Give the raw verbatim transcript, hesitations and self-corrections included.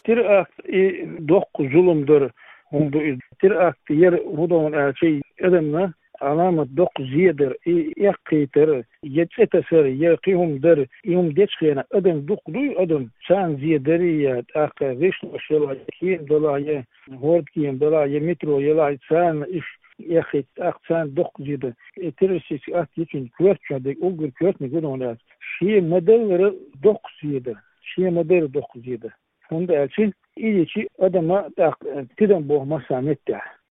tir akt dokuz zulümdür. Onda tir akt yer hudon elçi edemna alamat dokuz yedir. Yakıtır yetseter yakıhumdur. Yum geçkena adam dokdu adam san ziyaderi ya akı vişno şela kim dolayı hord kim dolayı metro yela san iş yakıt aksan dokuz yedir. Terörist akt için kürtçede o gün kürtme gudon şey modelleri dokuz yedir. Şey modeli dokuz yedir. Onda elçin İyiçi adama da tiden boğma samet de.